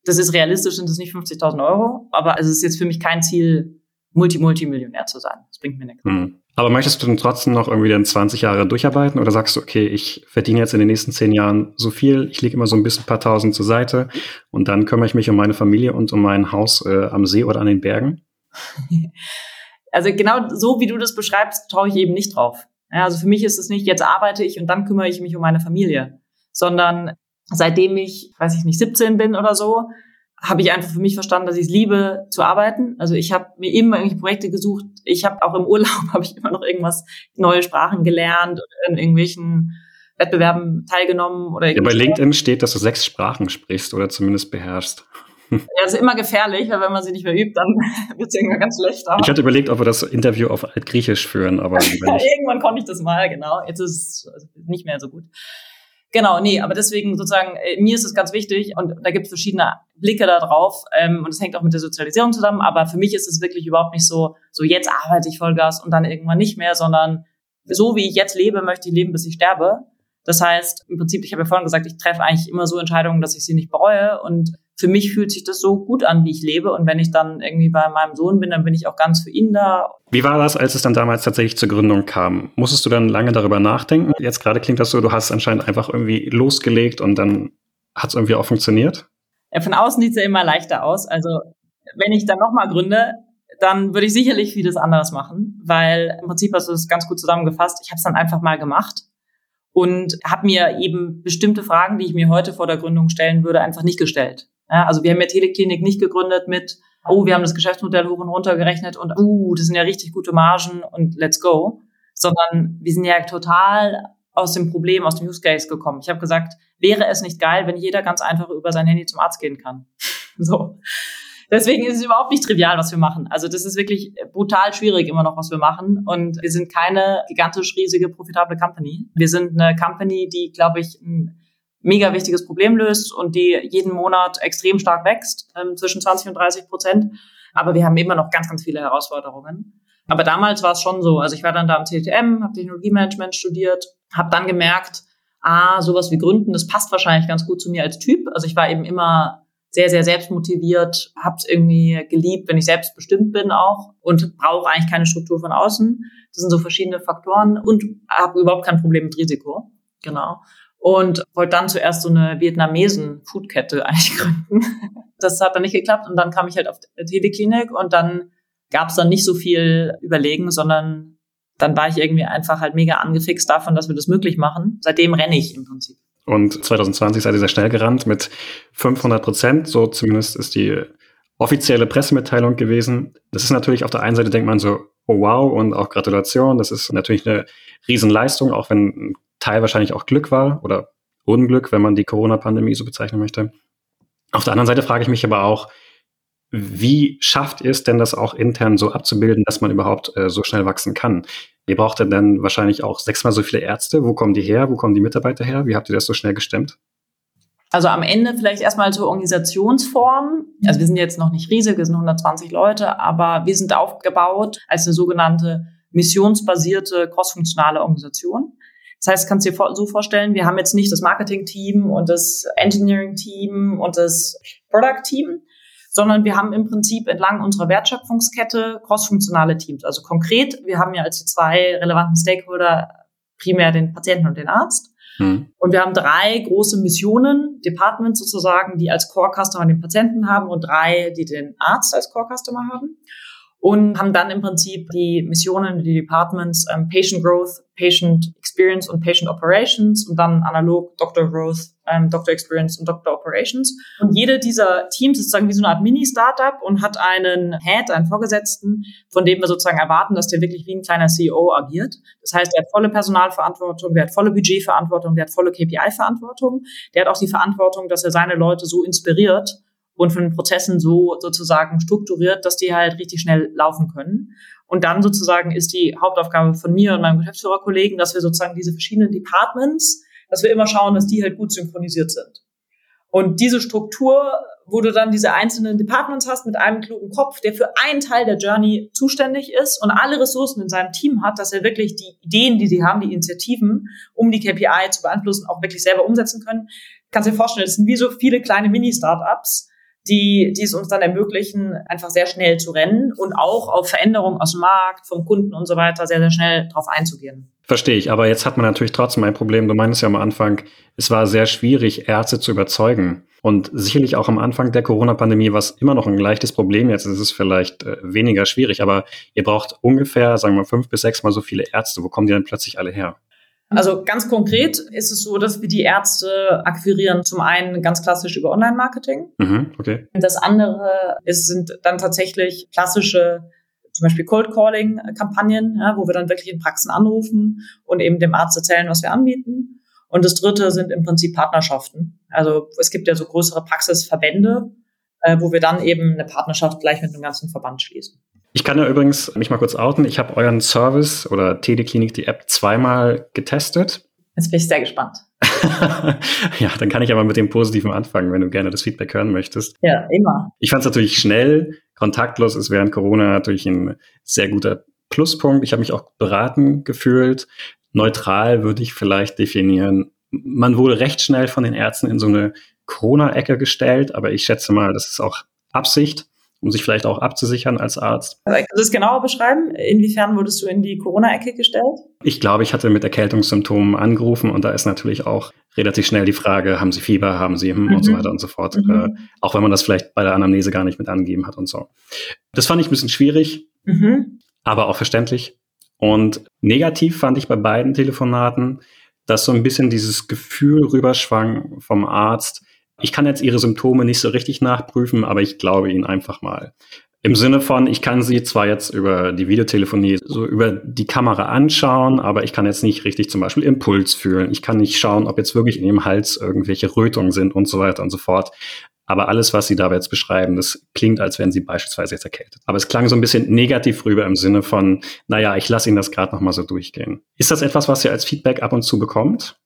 Das ist realistisch, sind das nicht fünfzigtausend Euro, aber es ist jetzt für mich kein Ziel, Multi-Multimillionär zu sein. Das bringt mir nichts. Hm. Aber möchtest du denn trotzdem noch irgendwie dann zwanzig Jahre durcharbeiten oder sagst du, okay, ich verdiene jetzt in den nächsten zehn Jahren so viel, ich lege immer so ein bisschen ein paar Tausend zur Seite und dann kümmere ich mich um meine Familie und um mein Haus äh, am See oder an den Bergen? Also genau so, wie du das beschreibst, traue ich eben nicht drauf. Ja, also für mich ist es nicht, jetzt arbeite ich und dann kümmere ich mich um meine Familie, sondern seitdem ich, weiß ich nicht, siebzehn bin oder so, habe ich einfach für mich verstanden, dass ich es liebe zu arbeiten. Also ich habe mir immer irgendwelche Projekte gesucht. Ich habe auch im Urlaub habe ich immer noch irgendwas, neue Sprachen gelernt, in irgendwelchen Wettbewerben teilgenommen oder ja, bei LinkedIn steht, dass du sechs Sprachen sprichst oder zumindest beherrschst. Ja, das ist immer gefährlich, weil wenn man sie nicht mehr übt, dann wird es irgendwann ganz schlecht. Aber ich hatte überlegt, ob wir das Interview auf Altgriechisch führen, aber irgendwann konnte ich das mal, genau. Jetzt ist es nicht mehr so gut. Genau, nee, aber deswegen sozusagen, äh, mir ist es ganz wichtig und da gibt es verschiedene Blicke da drauf ähm, und es hängt auch mit der Sozialisierung zusammen, aber für mich ist es wirklich überhaupt nicht so, so jetzt arbeite ich Vollgas und dann irgendwann nicht mehr, sondern so wie ich jetzt lebe, möchte ich leben, bis ich sterbe. Das heißt, im Prinzip, ich habe ja vorhin gesagt, ich treffe eigentlich immer so Entscheidungen, dass ich sie nicht bereue und für mich fühlt sich das so gut an, wie ich lebe und wenn ich dann irgendwie bei meinem Sohn bin, dann bin ich auch ganz für ihn da. Wie war das, als es dann damals tatsächlich zur Gründung kam? Musstest du dann lange darüber nachdenken? Jetzt gerade klingt das so, du hast anscheinend einfach irgendwie losgelegt und dann hat es irgendwie auch funktioniert? Ja, von außen sieht es ja immer leichter aus. Also wenn ich dann nochmal gründe, dann würde ich sicherlich vieles anderes machen, weil im Prinzip hast du das ganz gut zusammengefasst. Ich habe es dann einfach mal gemacht und habe mir eben bestimmte Fragen, die ich mir heute vor der Gründung stellen würde, einfach nicht gestellt. Ja, also wir haben ja Teleklinik nicht gegründet mit, oh, wir haben das Geschäftsmodell hoch und runter gerechnet und, uh, das sind ja richtig gute Margen und let's go. Sondern wir sind ja total aus dem Problem, aus dem Use Case gekommen. Ich habe gesagt, wäre es nicht geil, wenn jeder ganz einfach über sein Handy zum Arzt gehen kann. So. Deswegen ist es überhaupt nicht trivial, was wir machen. Also das ist wirklich brutal schwierig immer noch, was wir machen. Und wir sind keine gigantisch riesige, profitable Company. Wir sind eine Company, die, glaube ich, ein mega wichtiges Problem löst und die jeden Monat extrem stark wächst, ähm, zwischen zwanzig und dreißig Prozent. Aber wir haben immer noch ganz, ganz viele Herausforderungen. Aber damals war es schon so. Also ich war dann da am T T M, habe Technologiemanagement studiert, habe dann gemerkt, ah, sowas wie Gründen, das passt wahrscheinlich ganz gut zu mir als Typ. Also ich war eben immer sehr, sehr selbstmotiviert, habe es irgendwie geliebt, wenn ich selbstbestimmt bin auch und brauche eigentlich keine Struktur von außen. Das sind so verschiedene Faktoren und habe überhaupt kein Problem mit Risiko. Genau. Und wollte dann zuerst so eine Vietnamesen-Foodkette eigentlich gründen. Das hat dann nicht geklappt und dann kam ich halt auf die Teleklinik und dann gab es dann nicht so viel Überlegen, sondern dann war ich irgendwie einfach halt mega angefixt davon, dass wir das möglich machen. Seitdem renne ich im Prinzip. Und zwanzig zwanzig seid ihr sehr schnell gerannt mit fünfhundert Prozent, so zumindest ist die offizielle Pressemitteilung gewesen. Das ist natürlich auf der einen Seite denkt man so, oh wow und auch Gratulation, das ist natürlich eine Riesenleistung, auch wenn ein Teil wahrscheinlich auch Glück war oder Unglück, wenn man die Corona-Pandemie so bezeichnen möchte. Auf der anderen Seite frage ich mich aber auch, wie schafft ihr es denn, das auch intern so abzubilden, dass man überhaupt äh, so schnell wachsen kann? Ihr braucht dann wahrscheinlich auch sechsmal so viele Ärzte. Wo kommen die her? Wo kommen die Mitarbeiter her? Wie habt ihr das so schnell gestemmt? Also am Ende vielleicht erstmal zur Organisationsform. Also wir sind jetzt noch nicht riesig, wir sind hundertzwanzig Leute, aber wir sind aufgebaut als eine sogenannte missionsbasierte, crossfunktionale Organisation. Das heißt, kannst du dir so vorstellen, wir haben jetzt nicht das Marketing-Team und das Engineering-Team und das Product-Team, sondern wir haben im Prinzip entlang unserer Wertschöpfungskette crossfunktionale Teams. Also konkret, wir haben ja als die zwei relevanten Stakeholder primär den Patienten und den Arzt. Hm. Und wir haben drei große Missionen, Departments sozusagen, die als Core-Customer den Patienten haben und drei, die den Arzt als Core-Customer haben. Und haben dann im Prinzip die Missionen, die Departments, ähm, Patient Growth, Patient Experience und Patient Operations und dann analog Doctor Growth, ähm, Doctor Experience und Doctor Operations. Und jede dieser Teams ist sozusagen wie so eine Art Mini-Startup und hat einen Head, einen Vorgesetzten, von dem wir sozusagen erwarten, dass der wirklich wie ein kleiner C E O agiert. Das heißt, der hat volle Personalverantwortung, der hat volle Budgetverantwortung, der hat volle K P I-Verantwortung. Der hat auch die Verantwortung, dass er seine Leute so inspiriert und von den Prozessen so sozusagen strukturiert, dass die halt richtig schnell laufen können. Und dann sozusagen ist die Hauptaufgabe von mir und meinem Geschäftsführerkollegen, dass wir sozusagen diese verschiedenen Departments, dass wir immer schauen, dass die halt gut synchronisiert sind. Und diese Struktur, wo du dann diese einzelnen Departments hast mit einem klugen Kopf, der für einen Teil der Journey zuständig ist und alle Ressourcen in seinem Team hat, dass er wirklich die Ideen, die sie haben, die Initiativen, um die K P I zu beeinflussen, auch wirklich selber umsetzen können. Kannst dir vorstellen, das sind wie so viele kleine Mini-Startups, die, die es uns dann ermöglichen, einfach sehr schnell zu rennen und auch auf Veränderungen aus dem Markt, vom Kunden und so weiter sehr, sehr schnell drauf einzugehen. Verstehe ich, aber jetzt hat man natürlich trotzdem ein Problem. Du meintest ja am Anfang, es war sehr schwierig, Ärzte zu überzeugen. Und sicherlich auch am Anfang der Corona-Pandemie war es immer noch ein leichtes Problem. Jetzt ist es vielleicht äh, weniger schwierig, aber ihr braucht ungefähr, sagen wir mal, fünf bis sechs Mal so viele Ärzte. Wo kommen die denn plötzlich alle her? Also ganz konkret ist es so, dass wir die Ärzte akquirieren, zum einen ganz klassisch über Online-Marketing. Mhm, okay. Das andere ist, sind dann tatsächlich klassische, zum Beispiel Cold-Calling-Kampagnen, ja, wo wir dann wirklich in Praxen anrufen und eben dem Arzt erzählen, was wir anbieten. Und das dritte sind im Prinzip Partnerschaften. Also es gibt ja so größere Praxisverbände, äh, wo wir dann eben eine Partnerschaft gleich mit einem ganzen Verband schließen. Ich kann ja übrigens mich mal kurz outen. Ich habe euren Service oder Teleklinik, die App, zweimal getestet. Jetzt bin ich sehr gespannt. Ja, dann kann ich aber mit dem Positiven anfangen, wenn du gerne das Feedback hören möchtest. Ja, immer. Ich fand es natürlich schnell. Kontaktlos ist während Corona natürlich ein sehr guter Pluspunkt. Ich habe mich auch beraten gefühlt. Neutral würde ich vielleicht definieren. Man wurde recht schnell von den Ärzten in so eine Corona-Ecke gestellt, aber ich schätze mal, das ist auch Absicht, um sich vielleicht auch abzusichern als Arzt. Kannst du das genauer beschreiben? Inwiefern wurdest du in die Corona-Ecke gestellt? Ich glaube, ich hatte mit Erkältungssymptomen angerufen und da ist natürlich auch relativ schnell die Frage, haben Sie Fieber, haben Sie hm, mhm. und so weiter und so fort. Mhm. Äh, auch wenn man das vielleicht bei der Anamnese gar nicht mit angegeben hat und so. Das fand ich ein bisschen schwierig, mhm. aber auch verständlich. Und negativ fand ich bei beiden Telefonaten, dass so ein bisschen dieses Gefühl rüberschwang vom Arzt. Ich kann jetzt Ihre Symptome nicht so richtig nachprüfen, aber ich glaube Ihnen einfach mal. Im Sinne von, ich kann Sie zwar jetzt über die Videotelefonie so über die Kamera anschauen, aber ich kann jetzt nicht richtig zum Beispiel Impuls fühlen. Ich kann nicht schauen, ob jetzt wirklich in Ihrem Hals irgendwelche Rötungen sind und so weiter und so fort. Aber alles, was Sie da jetzt beschreiben, das klingt, als wären Sie beispielsweise jetzt erkältet. Aber es klang so ein bisschen negativ rüber im Sinne von, naja, ich lasse Ihnen das gerade nochmal so durchgehen. Ist das etwas, was ihr als Feedback ab und zu bekommt?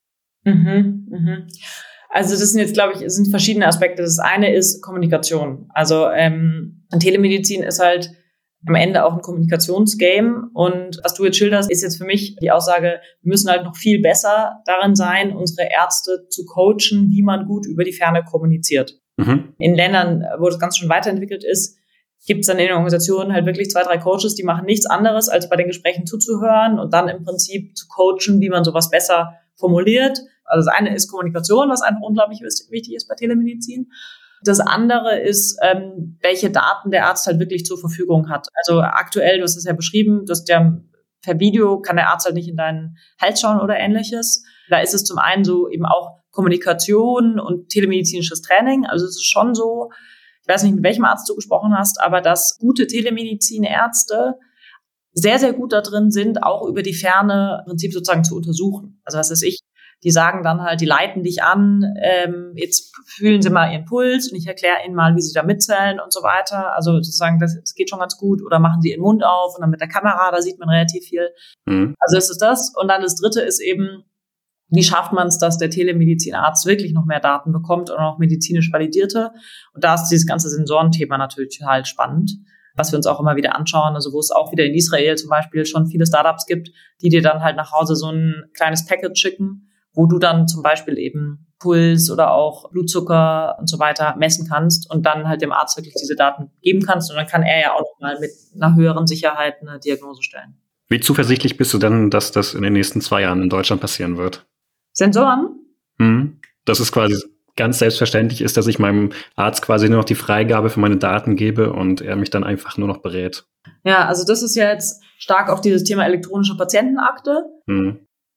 Mhm, mhm. Also das sind jetzt, glaube ich, sind verschiedene Aspekte. Das eine ist Kommunikation. Also ähm, Telemedizin ist halt am Ende auch ein Kommunikationsgame. Und was du jetzt schilderst, ist jetzt für mich die Aussage, wir müssen halt noch viel besser darin sein, unsere Ärzte zu coachen, wie man gut über die Ferne kommuniziert. Mhm. In Ländern, wo das Ganze schon weiterentwickelt ist, gibt es dann in den Organisationen halt wirklich zwei, drei Coaches, die machen nichts anderes, als bei den Gesprächen zuzuhören und dann im Prinzip zu coachen, wie man sowas besser formuliert. Also das eine ist Kommunikation, was einfach unglaublich wichtig ist bei Telemedizin. Das andere ist, ähm, welche Daten der Arzt halt wirklich zur Verfügung hat. Also aktuell, du hast es ja beschrieben, du hast ja per Video kann der Arzt halt nicht in deinen Hals schauen oder ähnliches. Da ist es zum einen so eben auch Kommunikation und telemedizinisches Training. Also es ist schon so, ich weiß nicht, mit welchem Arzt du gesprochen hast, aber dass gute Telemedizinärzte sehr, sehr gut da drin sind, auch über die Ferne im Prinzip sozusagen zu untersuchen. Also was weiß ich, die sagen dann halt, die leiten dich an, ähm, jetzt fühlen sie mal ihren Puls und ich erkläre ihnen mal, wie sie da mitzählen und so weiter. Also sozusagen, das, das geht schon ganz gut. Oder machen sie ihren Mund auf und dann mit der Kamera, da sieht man relativ viel. Mhm. Also ist es das. Und dann das Dritte ist eben, wie schafft man es, dass der Telemedizinarzt wirklich noch mehr Daten bekommt und auch medizinisch validierte? Und da ist dieses ganze Sensorenthema natürlich total spannend, was wir uns auch immer wieder anschauen, also wo es auch wieder in Israel zum Beispiel schon viele Startups gibt, die dir dann halt nach Hause so ein kleines Package schicken, wo du dann zum Beispiel eben Puls oder auch Blutzucker und so weiter messen kannst und dann halt dem Arzt wirklich diese Daten geben kannst und dann kann er ja auch mal mit einer höheren Sicherheit eine Diagnose stellen. Wie zuversichtlich bist du denn, dass das in den nächsten zwei Jahren in Deutschland passieren wird? Sensoren? Hm, dass es quasi ganz selbstverständlich ist, dass ich meinem Arzt quasi nur noch die Freigabe für meine Daten gebe und er mich dann einfach nur noch berät. Ja, also das ist ja jetzt stark auf dieses Thema elektronische Patientenakte. Hm.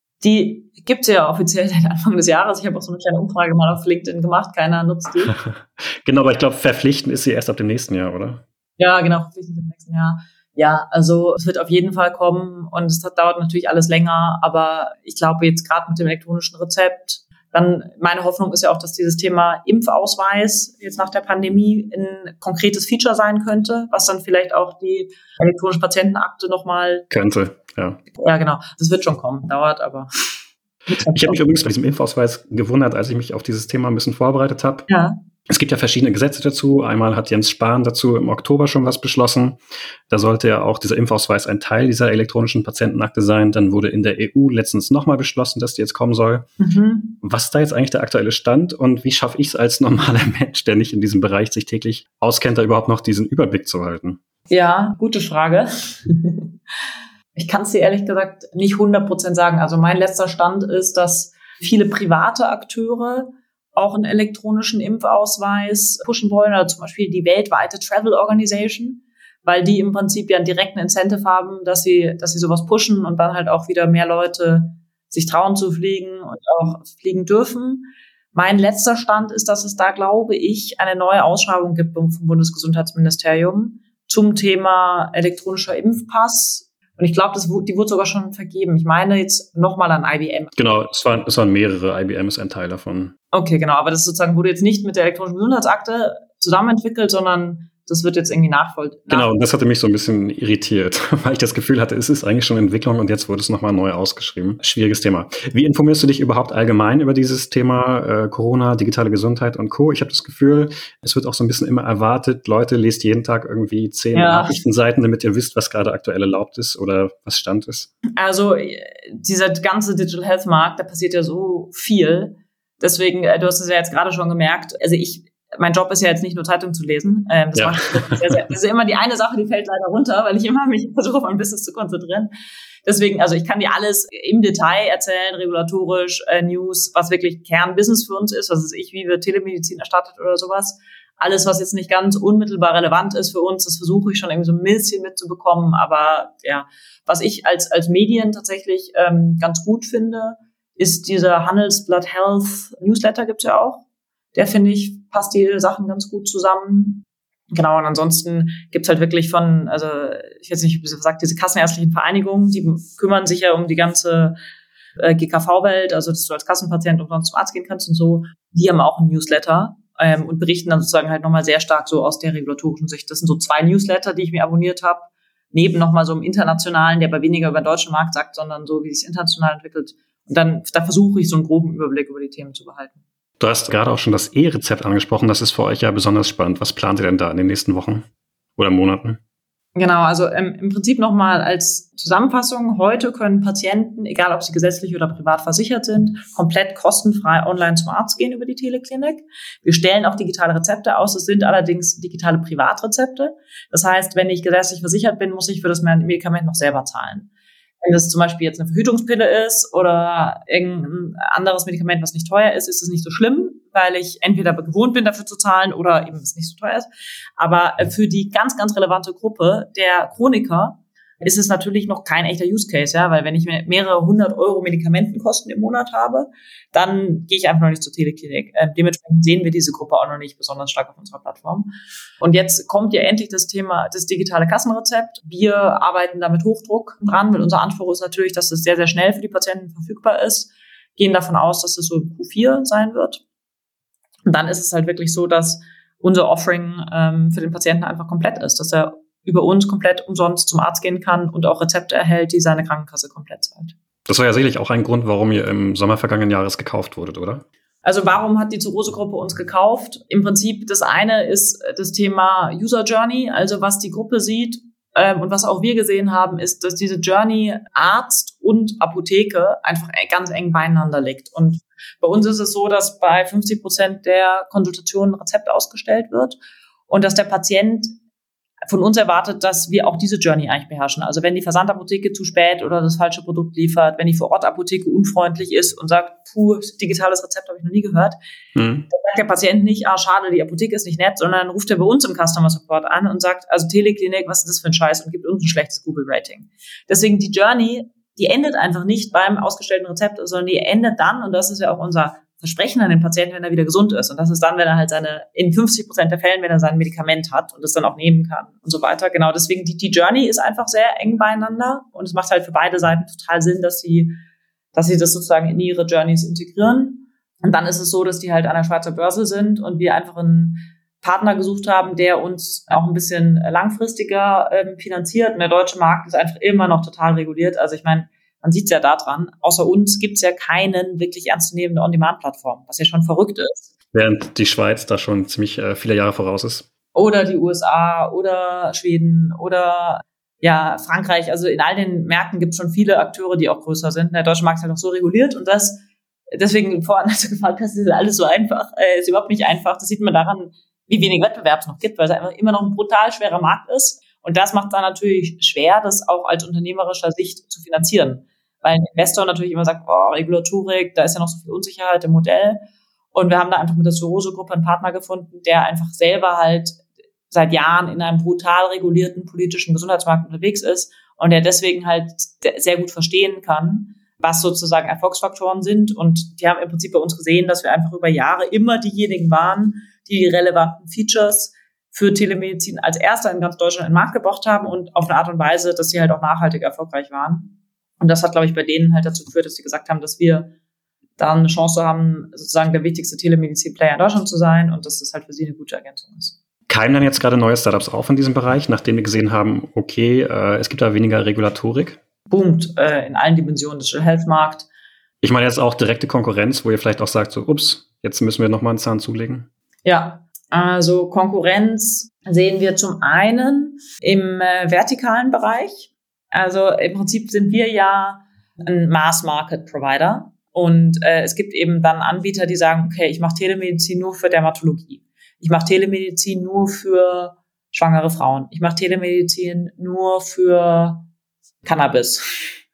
Die gibt's ja offiziell seit Anfang des Jahres. Ich habe auch so eine kleine Umfrage mal auf LinkedIn gemacht. Keiner nutzt die. Genau, aber ich glaube, verpflichtend ist sie erst ab dem nächsten Jahr, oder? Ja, genau, verpflichtend im nächsten Jahr. Ja, also es wird auf jeden Fall kommen und es dauert natürlich alles länger. Aber ich glaube jetzt gerade mit dem elektronischen Rezept, dann meine Hoffnung ist ja auch, dass dieses Thema Impfausweis jetzt nach der Pandemie ein konkretes Feature sein könnte, was dann vielleicht auch die elektronische Patientenakte nochmal... Könnte, ja. Ja, genau. Das wird schon kommen. Dauert aber... Ich habe mich übrigens bei diesem Impfausweis gewundert, als ich mich auf dieses Thema ein bisschen vorbereitet habe. Ja. Es gibt ja verschiedene Gesetze dazu. Einmal hat Jens Spahn dazu im Oktober schon was beschlossen. Da sollte ja auch dieser Impfausweis ein Teil dieser elektronischen Patientenakte sein. Dann wurde in der E U letztens nochmal beschlossen, dass die jetzt kommen soll. Mhm. Was ist da jetzt eigentlich der aktuelle Stand und wie schaffe ich es als normaler Mensch, der nicht in diesem Bereich sich täglich auskennt, da überhaupt noch diesen Überblick zu halten? Ja, gute Frage. Ich kann es dir ehrlich gesagt nicht hundert Prozent sagen. Also mein letzter Stand ist, dass viele private Akteure auch einen elektronischen Impfausweis pushen wollen, oder zum Beispiel die weltweite Travel Organization, weil die im Prinzip ja einen direkten Incentive haben, dass sie, dass sie sowas pushen und dann halt auch wieder mehr Leute sich trauen zu fliegen und auch fliegen dürfen. Mein letzter Stand ist, dass es da, glaube ich, eine neue Ausschreibung gibt vom Bundesgesundheitsministerium zum Thema elektronischer Impfpass. Und ich glaube, das, die wurde sogar schon vergeben. Ich meine jetzt nochmal an I B M. Genau, es waren, es waren mehrere. I B M ist ein Teil davon. Okay, genau. Aber das sozusagen wurde jetzt nicht mit der elektronischen Gesundheitsakte zusammen entwickelt, sondern das wird jetzt irgendwie nachvollziehen. Genau, und das hatte mich so ein bisschen irritiert, weil ich das Gefühl hatte, es ist eigentlich schon in Entwicklung und jetzt wurde es nochmal neu ausgeschrieben. Schwieriges Thema. Wie informierst du dich überhaupt allgemein über dieses Thema äh, Corona, digitale Gesundheit und Co.? Ich habe das Gefühl, es wird auch so ein bisschen immer erwartet, Leute, lest jeden Tag irgendwie zehn ja. Nachrichtenseiten, damit ihr wisst, was gerade aktuell erlaubt ist oder was Stand ist. Also dieser ganze Digital Health Markt, da passiert ja so viel. Deswegen, du hast es ja jetzt gerade schon gemerkt, also ich mein Job ist ja jetzt nicht nur Zeitung zu lesen. Ähm, das, ja. macht sehr, sehr, das ist immer die eine Sache, die fällt leider runter, weil ich immer mich versuche, auf mein Business zu konzentrieren. Deswegen, also ich kann dir alles im Detail erzählen, regulatorisch, äh, News, was wirklich Kernbusiness für uns ist, was ist ich, wie wird Telemedizin erstattet oder sowas. Alles, was jetzt nicht ganz unmittelbar relevant ist für uns, das versuche ich schon irgendwie so ein bisschen mitzubekommen. Aber ja, was ich als als Medien tatsächlich ähm, ganz gut finde, ist dieser Handelsblatt Health Newsletter, gibt's ja auch. Der, finde ich, passt die Sachen ganz gut zusammen. Genau, und ansonsten gibt's halt wirklich von, also ich weiß nicht, wie sie sagt, diese kassenärztlichen Vereinigungen, die kümmern sich ja um die ganze äh, G K V-Welt, also dass du als Kassenpatient umsonst zum Arzt gehen kannst und so. Die haben auch einen Newsletter ähm, und berichten dann sozusagen halt nochmal sehr stark so aus der regulatorischen Sicht. Das sind so zwei Newsletter, die ich mir abonniert habe, neben nochmal so einem internationalen, der aber weniger über den deutschen Markt sagt, sondern so, wie es sich international entwickelt. Und dann, da versuche ich so einen groben Überblick über die Themen zu behalten. Du hast gerade auch schon das E-Rezept angesprochen. Das ist für euch ja besonders spannend. Was plant ihr denn da in den nächsten Wochen oder Monaten? Genau, also ähm, im Prinzip nochmal als Zusammenfassung. Heute können Patienten, egal ob sie gesetzlich oder privat versichert sind, komplett kostenfrei online zum Arzt gehen über die Teleklinik. Wir stellen auch digitale Rezepte aus. Es sind allerdings digitale Privatrezepte. Das heißt, wenn ich gesetzlich versichert bin, muss ich für das Medikament noch selber zahlen. Wenn das zum Beispiel jetzt eine Verhütungspille ist oder irgendein anderes Medikament, was nicht teuer ist, ist es nicht so schlimm, weil ich entweder gewohnt bin, dafür zu zahlen oder eben es nicht so teuer ist. Aber für die ganz, ganz relevante Gruppe der Chroniker ist es natürlich noch kein echter Use Case, ja, weil wenn ich mehrere hundert Euro Medikamentenkosten im Monat habe, dann gehe ich einfach noch nicht zur Teleklinik. Äh, dementsprechend sehen wir diese Gruppe auch noch nicht besonders stark auf unserer Plattform. Und jetzt kommt ja endlich das Thema, das digitale Kassenrezept. Wir arbeiten da mit Hochdruck dran, weil unser Anspruch ist natürlich, dass es sehr, sehr schnell für die Patienten verfügbar ist. Gehen davon aus, dass es so im Q vier sein wird. Und dann ist es halt wirklich so, dass unser Offering ähm, für den Patienten einfach komplett ist, dass er über uns komplett umsonst zum Arzt gehen kann und auch Rezepte erhält, die seine Krankenkasse komplett zahlt. Das war ja sicherlich auch ein Grund, warum ihr im Sommer vergangenen Jahres gekauft wurdet, oder? Also warum hat die Zurose-Gruppe uns gekauft? Im Prinzip das eine ist das Thema User Journey, also was die Gruppe sieht ähm, und was auch wir gesehen haben, ist, dass diese Journey Arzt und Apotheke einfach ganz eng beieinander liegt. Und bei uns ist es so, dass bei fünfzig Prozent der Konsultationen ein Rezept ausgestellt wird und dass der Patient von uns erwartet, dass wir auch diese Journey eigentlich beherrschen. Also wenn die Versandapotheke zu spät oder das falsche Produkt liefert, wenn die Vor-Ort-Apotheke unfreundlich ist und sagt, puh, digitales Rezept habe ich noch nie gehört, mhm. dann sagt der Patient nicht, ah, schade, die Apotheke ist nicht nett, sondern ruft er bei uns im Customer Support an und sagt, also Teleklinik, was ist das für ein Scheiß und gibt uns ein schlechtes Google-Rating. Deswegen die Journey, die endet einfach nicht beim ausgestellten Rezept, sondern die endet dann, und das ist ja auch unser Versprechen an den Patienten, wenn er wieder gesund ist. Und das ist dann, wenn er halt seine, in fünfzig Prozent der Fällen, wenn er sein Medikament hat und es dann auch nehmen kann und so weiter. Genau, deswegen die, die Journey ist einfach sehr eng beieinander und es macht halt für beide Seiten total Sinn, dass sie, dass sie das sozusagen in ihre Journeys integrieren. Und dann ist es so, dass die halt an der Schweizer Börse sind und wir einfach einen Partner gesucht haben, der uns auch ein bisschen langfristiger ähm, finanziert. Und der deutsche Markt ist einfach immer noch total reguliert. Also ich meine, man sieht es ja daran, außer uns gibt es ja keinen wirklich ernstzunehmende On-Demand-Plattform, was ja schon verrückt ist. Während die Schweiz da schon ziemlich äh, viele Jahre voraus ist. Oder die U S A oder Schweden oder ja Frankreich. Also in all den Märkten gibt es schon viele Akteure, die auch größer sind. Der deutsche Markt ist halt noch so reguliert und das deswegen vorhin, als du gefragt hast, ist alles so einfach, äh, ist überhaupt nicht einfach. Das sieht man daran, wie wenig Wettbewerb es noch gibt, weil es einfach immer noch ein brutal schwerer Markt ist. Und das macht es dann natürlich schwer, das auch als unternehmerischer Sicht zu finanzieren. Weil ein Investor natürlich immer sagt, oh, Regulatorik, da ist ja noch so viel Unsicherheit im Modell. Und wir haben da einfach mit der Sorose-Gruppe einen Partner gefunden, der einfach selber halt seit Jahren in einem brutal regulierten politischen Gesundheitsmarkt unterwegs ist und der deswegen halt sehr gut verstehen kann, was sozusagen Erfolgsfaktoren sind. Und die haben im Prinzip bei uns gesehen, dass wir einfach über Jahre immer diejenigen waren, die die relevanten Features für Telemedizin als Erster in ganz Deutschland in den Markt gebracht haben und auf eine Art und Weise, dass sie halt auch nachhaltig erfolgreich waren. Und das hat, glaube ich, bei denen halt dazu geführt, dass sie gesagt haben, dass wir dann eine Chance haben, sozusagen der wichtigste Telemedizin-Player in Deutschland zu sein und dass das halt für sie eine gute Ergänzung ist. Keimen dann jetzt gerade neue Startups auf in diesem Bereich, nachdem wir gesehen haben, okay, äh, es gibt da weniger Regulatorik? Boomt äh, in allen Dimensionen des Digital Health Markt. Ich meine jetzt auch direkte Konkurrenz, wo ihr vielleicht auch sagt, so, ups, jetzt müssen wir nochmal einen Zahn zulegen. Ja, also Konkurrenz sehen wir zum einen im äh, vertikalen Bereich. Also im Prinzip sind wir ja ein Mass-Market-Provider und äh, es gibt eben dann Anbieter, die sagen, okay, ich mache Telemedizin nur für Dermatologie. Ich mache Telemedizin nur für schwangere Frauen. Ich mache Telemedizin nur für Cannabis.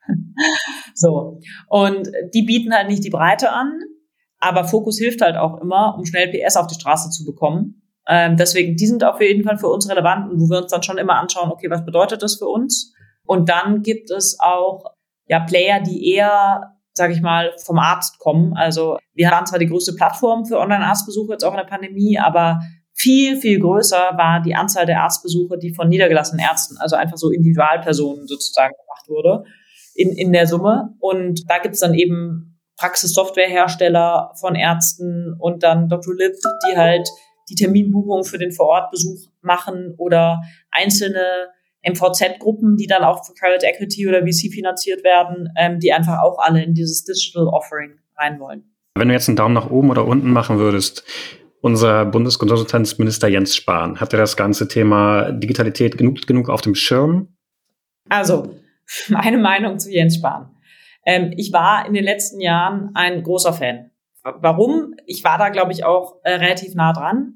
So. Und die bieten halt nicht die Breite an, aber Fokus hilft halt auch immer, um schnell P S auf die Straße zu bekommen. Ähm, deswegen, die sind auf jeden Fall für uns relevant und wo wir uns dann schon immer anschauen, okay, was bedeutet das für uns? Und dann gibt es auch ja Player, die eher, sage ich mal, vom Arzt kommen. Also wir haben zwar die größte Plattform für Online-Arztbesuche jetzt auch in der Pandemie, aber viel, viel größer war die Anzahl der Arztbesuche, die von niedergelassenen Ärzten, also einfach so Individualpersonen sozusagen gemacht wurde in, in der Summe. Und da gibt's dann eben Praxissoftwarehersteller von Ärzten und dann Doktor Lib, die halt die Terminbuchung für den Vorortbesuch machen oder einzelne M V Z-Gruppen, die dann auch für Private Equity oder V C finanziert werden, ähm, die einfach auch alle in dieses Digital Offering rein wollen. Wenn du jetzt einen Daumen nach oben oder unten machen würdest, unser Bundesgesundheitsminister Jens Spahn, hat er das ganze Thema Digitalität genug, genug auf dem Schirm? Also, meine Meinung zu Jens Spahn. Ähm, ich war in den letzten Jahren ein großer Fan. Warum? Ich war da, glaube ich, auch äh, relativ nah dran.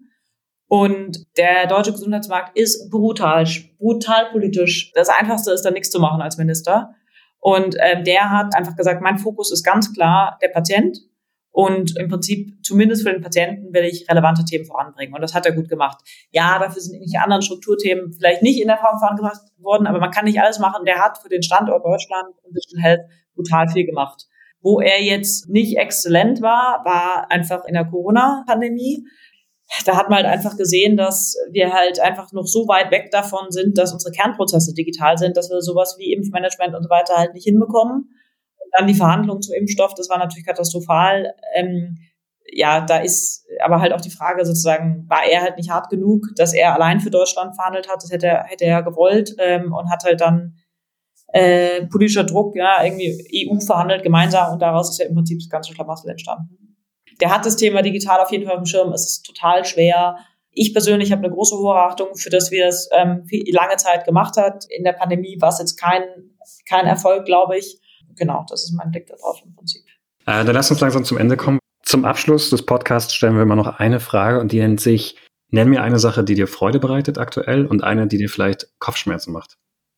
Und der deutsche Gesundheitsmarkt ist brutal, brutal politisch. Das Einfachste ist, da nichts zu machen als Minister. Und ähm, der hat einfach gesagt, mein Fokus ist ganz klar der Patient. Und im Prinzip, zumindest für den Patienten, will ich relevante Themen voranbringen. Und das hat er gut gemacht. Ja, dafür sind irgendwelche anderen Strukturthemen vielleicht nicht in der Form vorangebracht worden, aber man kann nicht alles machen. Der hat für den Standort Deutschland und Digital Health brutal viel gemacht. Wo er jetzt nicht exzellent war, war einfach in der Corona-Pandemie. Da hat man halt einfach gesehen, dass wir halt einfach noch so weit weg davon sind, dass unsere Kernprozesse digital sind, dass wir sowas wie Impfmanagement und so weiter halt nicht hinbekommen. Und dann die Verhandlungen zum Impfstoff, das war natürlich katastrophal. Ähm, ja, da ist aber halt auch die Frage sozusagen, war er halt nicht hart genug, dass er allein für Deutschland verhandelt hat? Das hätte er, hätte er gewollt ähm, und hat halt dann äh, politischer Druck, ja, irgendwie E U verhandelt gemeinsam und daraus ist ja im Prinzip das ganze Schlamassel entstanden. Der hat das Thema digital auf jeden Fall auf dem Schirm. Es ist total schwer. Ich persönlich habe eine große hohe Achtung für das, wie er es ähm, viel, lange Zeit gemacht hat. In der Pandemie war es jetzt kein, kein Erfolg, glaube ich. Genau, das ist mein Blick darauf im Prinzip. Äh, dann lass uns langsam zum Ende kommen. Zum Abschluss des Podcasts stellen wir immer noch eine Frage und die nennt sich, nenn mir eine Sache, die dir Freude bereitet aktuell und eine, die dir vielleicht Kopfschmerzen macht.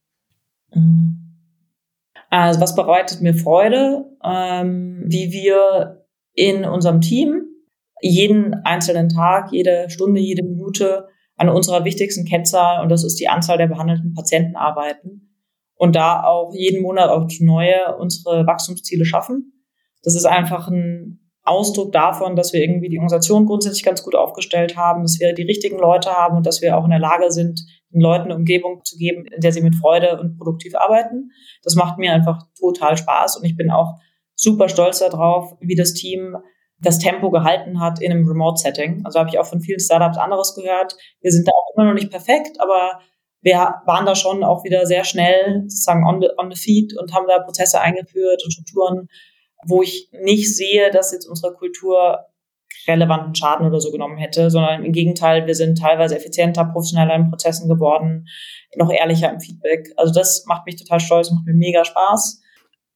Also was bereitet mir Freude? Ähm, wie wir in unserem Team jeden einzelnen Tag, jede Stunde, jede Minute an unserer wichtigsten Kennzahl, und das ist die Anzahl der behandelten Patienten, arbeiten und da auch jeden Monat aufs Neue unsere Wachstumsziele schaffen. Das ist einfach ein Ausdruck davon, dass wir irgendwie die Organisation grundsätzlich ganz gut aufgestellt haben, dass wir die richtigen Leute haben und dass wir auch in der Lage sind, den Leuten eine Umgebung zu geben, in der sie mit Freude und produktiv arbeiten. Das macht mir einfach total Spaß und ich bin auch super stolz darauf, wie das Team das Tempo gehalten hat in einem Remote-Setting. Also habe ich auch von vielen Startups anderes gehört. Wir sind da auch immer noch nicht perfekt, aber wir waren da schon auch wieder sehr schnell sozusagen on the, on the feet und haben da Prozesse eingeführt und Strukturen, wo ich nicht sehe, dass jetzt unsere Kultur relevanten Schaden oder so genommen hätte, sondern im Gegenteil, wir sind teilweise effizienter, professioneller in Prozessen geworden, noch ehrlicher im Feedback. Also das macht mich total stolz, macht mir mega Spaß.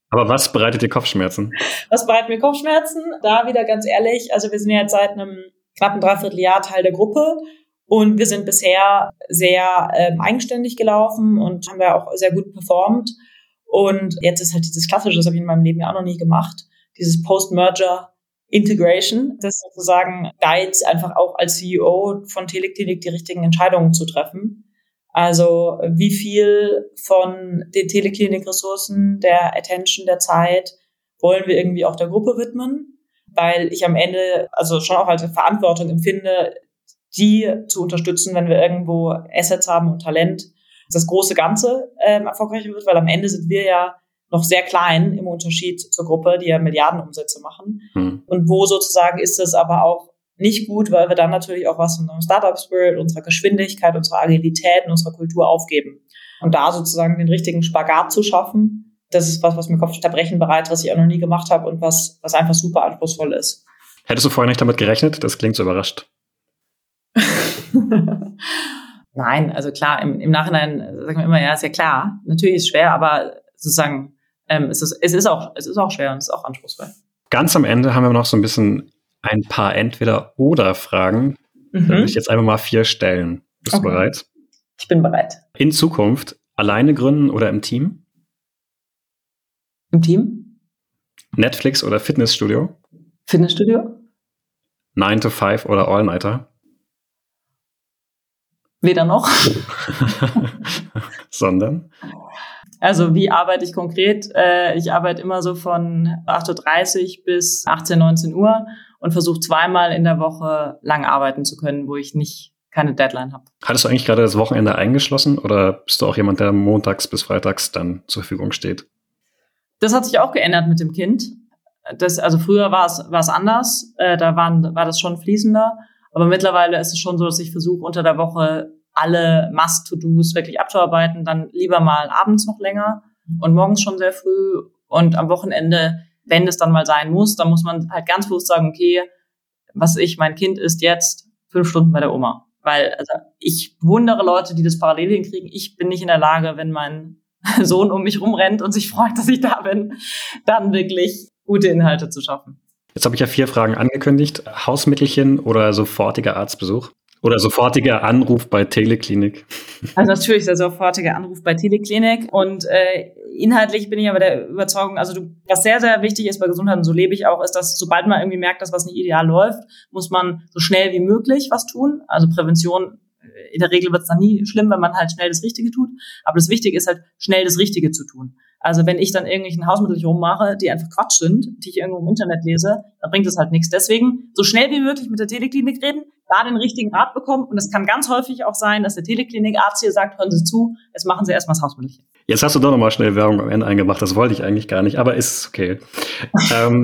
Aber was bereitet dir Kopfschmerzen? Was bereitet mir Kopfschmerzen? Da wieder ganz ehrlich, also wir sind ja jetzt seit einem knappen Dreivierteljahr Teil der Gruppe und wir sind bisher sehr ähm, eigenständig gelaufen und haben ja auch sehr gut performt. Und jetzt ist halt dieses Klassische, das habe ich in meinem Leben ja auch noch nie gemacht, dieses Post-Merger Integration, das sozusagen guides einfach auch als C E O von Teleklinik die richtigen Entscheidungen zu treffen. Also wie viel von den Teleklinik-Ressourcen, der Attention, der Zeit wollen wir irgendwie auch der Gruppe widmen, weil ich am Ende also schon auch als Verantwortung empfinde, die zu unterstützen, wenn wir irgendwo Assets haben und Talent, dass das große Ganze ähm, erfolgreicher wird, weil am Ende sind wir ja noch sehr klein im Unterschied zur Gruppe, die ja Milliardenumsätze machen. Hm. Und wo sozusagen ist es aber auch nicht gut, weil wir dann natürlich auch was von unserem Startup-Spirit, unserer Geschwindigkeit, unserer Agilität und unserer Kultur aufgeben. Und da sozusagen den richtigen Spagat zu schaffen, das ist was, was mir Kopfzerbrechen bereitet, was ich auch noch nie gemacht habe und was, was einfach super anspruchsvoll ist. Hättest du vorher nicht damit gerechnet? Das klingt so überrascht. Nein, also klar, im, im Nachhinein sagen wir immer, ja, ist ja klar. Natürlich ist es schwer, aber sozusagen Ähm, es ist, es ist auch, es ist auch schwer und es ist auch anspruchsvoll. Ganz am Ende haben wir noch so ein bisschen ein paar Entweder-Oder-Fragen. Mhm. Da würde ich jetzt einfach mal vier stellen. Bist okay. du bereit? Ich bin bereit. In Zukunft alleine gründen oder im Team? Im Team. Netflix oder Fitnessstudio? Fitnessstudio. nine to five oder All-Nighter? Weder noch. Sondern? Also wie arbeite ich konkret? Äh, ich arbeite immer so von acht Uhr dreißig bis achtzehn, neunzehn Uhr und versuche zweimal in der Woche lang arbeiten zu können, wo ich nicht keine Deadline habe. Hattest du eigentlich gerade das Wochenende eingeschlossen oder bist du auch jemand, der montags bis freitags dann zur Verfügung steht? Das hat sich auch geändert mit dem Kind. Das, also früher war es, war es anders, äh, da waren, war das schon fließender. Aber mittlerweile ist es schon so, dass ich versuche, unter der Woche alle Must-To-Dos wirklich abzuarbeiten, dann lieber mal abends noch länger und morgens schon sehr früh und am Wochenende, wenn es dann mal sein muss, dann muss man halt ganz bewusst sagen, okay, was ich, mein Kind ist jetzt fünf Stunden bei der Oma. Weil also ich bewundere Leute, die das parallel hinkriegen. Ich bin nicht in der Lage, wenn mein Sohn um mich rumrennt und sich freut, dass ich da bin, dann wirklich gute Inhalte zu schaffen. Jetzt habe ich ja vier Fragen angekündigt. Hausmittelchen oder sofortiger Arztbesuch? Oder sofortiger Anruf bei Teleklinik? Also natürlich der sofortige Anruf bei Teleklinik. Und äh, inhaltlich bin ich aber der Überzeugung, also du, was sehr, sehr wichtig ist bei Gesundheit, und so lebe ich auch, ist, dass sobald man irgendwie merkt, dass was nicht ideal läuft, muss man so schnell wie möglich was tun. Also Prävention, in der Regel wird es dann nie schlimm, wenn man halt schnell das Richtige tut. Aber das Wichtige ist halt, schnell das Richtige zu tun. Also wenn ich dann irgendwelchen Hausmittel rummache, die einfach Quatsch sind, die ich irgendwo im Internet lese, dann bringt das halt nichts. Deswegen so schnell wie möglich mit der Teleklinik reden, da den richtigen Rat bekommen. Und es kann ganz häufig auch sein, dass der Teleklinikarzt hier sagt, hören Sie zu, jetzt machen Sie erstmal das Hausmittelchen. Jetzt hast du doch nochmal schnell Werbung am Ende eingemacht. Das wollte ich eigentlich gar nicht, aber ist okay. ähm,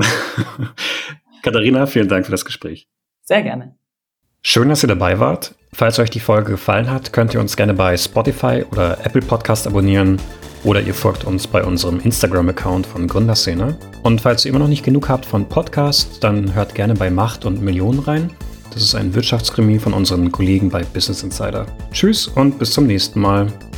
Katharina, vielen Dank für das Gespräch. Sehr gerne. Schön, dass ihr dabei wart. Falls euch die Folge gefallen hat, könnt ihr uns gerne bei Spotify oder Apple Podcast abonnieren oder ihr folgt uns bei unserem Instagram-Account von Gründerszene. Und falls ihr immer noch nicht genug habt von Podcasts, dann hört gerne bei Macht und Millionen rein. Das ist ein Wirtschaftskrimi von unseren Kollegen bei Business Insider. Tschüss und bis zum nächsten Mal.